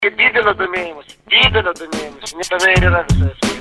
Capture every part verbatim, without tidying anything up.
Didelio domėjimus, didelio domėjimus, ne tame ir yra visai esmė.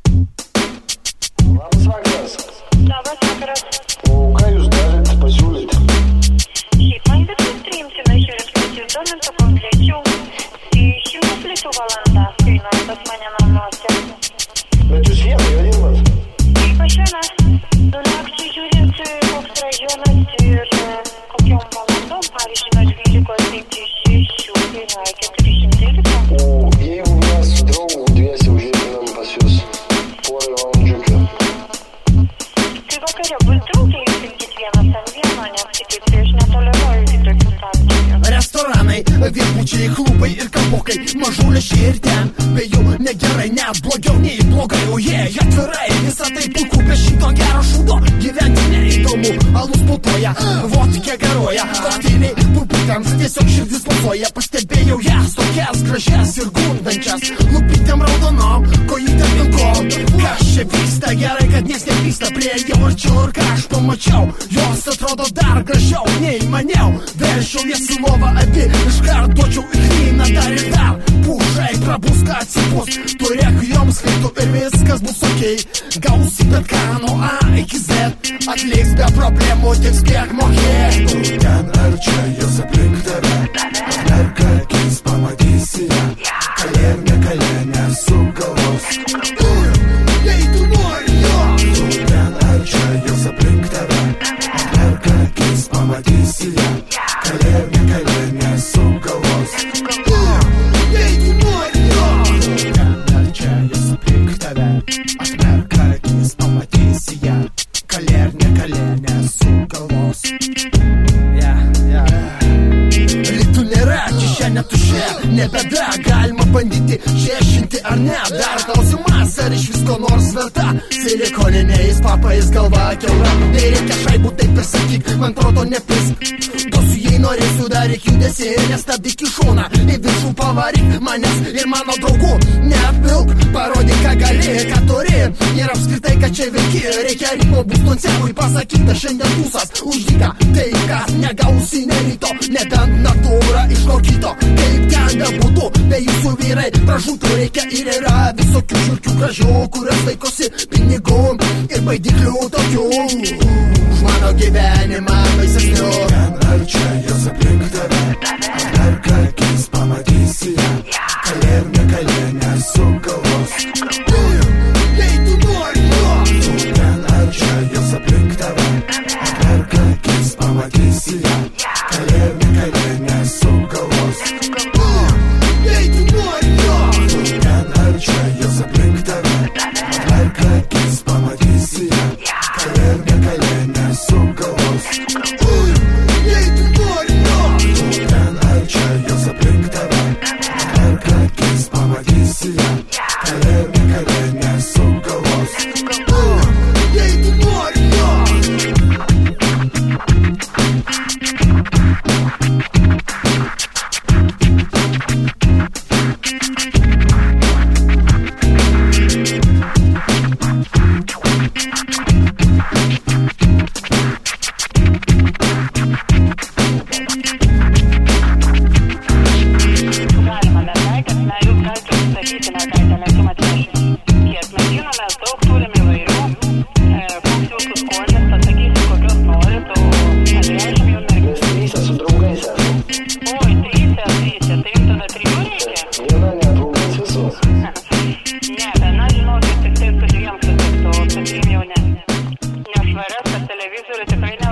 Labas vakaras. Labas vakaras. O ką jūs galite pasiūlyti? Šiaip man viskas priimtina, žiūrint pačius duomenų konkrečių. Tai šimtas litų valandą kainuoja pas mane namuose. Bet jūs viena jau dirbat? Taip, aš viena. Du nakčiai žiūrint, koks rajonas ir kokiom valandom, pavyzdžiui, nuo dvylikos iki šešių kainuoja keturi šimtai litų. O jeigu mes su draugu dviese užėtumėm pas jūs porą valandžiukių? Tai vakare bus draugai, sakykit vienas ant vieno, nes kitaip tai aš netoleruoju kitokių santykių. Restoranai, viešbučiai, klubai ir kabokai, mažuliai ir ten, be jų negerai, net blogiau nei blogai, o jie yeah, atvirai, visą tai puiku, be šito gero šūdo, gyventi neįdomu, alus putoja, vodkė garuoja, kokteiliai puputėms, tiesiog širdis pasuoja, pastebėjau jas, tokias gražias ir gundančias, lupytėm raudonom, kojytėm ilgom, kas čia vyksta, gerai, kad nieks nevyksta, priejau arčiau ir ką aš pamačiau, jos atrodo dar gražiau, nei maniau, veršiau jas į lovą abi, iškart duočiau į knyną dar ir dar, pušai prabuska atsipus, turėk joms skaitų ir viskas bus okei, gausi bet ką nuo A iki Z, atliks be problemų, tik spėk mokėk. Tu ten ar čia, jos aplink tave, atmerk akis, pamatysi ją, kalėr nekalė, nesuk galvos. Jei tu nori jo. Tu ten ar čia, jos aplink tave, atmerk akis, pamatysi ją, kalėr nekalė, nesuk galvos. Jei tu nori jo. Tu ten ar čia, jos aplink tave, atmerk akis, pamatysi ją, kalėr nekalė, nesuk galvos. Yeah, yeah. Litų nėra, čia šiandien tušė, nebėda, galima bandyti šešinti ar ne, dar klausimas, ar iš visko nors verta, silikoniniais papais galva kiaura, nereikia šaibų, taip ir sakyk, man proto nepisk, duosiu jei norėsiu, daryk judesį ir nestabdyk į šoną, į viršų pavaryk manęs ir mano draugų, neapvilk, parodyk ką gali, ką turi, ir apskritai, kad čia veiki, reikia ritmo bus koncertui pasakyta, šiandien tūsas uždyka, tai kas negausi neryto, nebent natūra iš ko kito, kaip ten bebūtų, be jūsų vyrai pražūtų, reikia ir yra visokių žiūrkių gražių, kurios laikosi pinigų ir baidiklių tokių, už mano gyvenimą baisesnių. Ten ar čia, jos aplink tave, atmerk akis, pamatysi ją, kalėr nekalė, nesuk galvos. Jei tu nori jo. Tu ten ar čia, jos aplink tave, atmerk akis, pamatysi ją, kalėr nekalė, nesuk galvos. Jei tu nori jo. Tu ten ar čia, jos aplink tave, atmerk akis, pamatysi ją, kalėr nekalė, nesuk galvos. Jei tu nori jo. Tu ten ar čia, jos aplink tave, atmerk akis, pamatysi ją, kalėr nekalė, nesuk galvos. Jei tu nori jo. Galima mergaitės, na jūs galite užsakyti mergaitę lėkimą dvidešimt. Kiek merginų mes daug turim įvairių. E, koks jūsų skonis, pasakysiu, kokios norit, o atvešim jų merginą. Mes trysę su draugais esam. Oi, trysė, trysė, tai jums tada trijų reikia? Viena ne, draugais visus. Ne, viena žinokit, tik tai su dviem sutiktų, o su trim jau ne. Nešvarias per televizorių tikrai ne.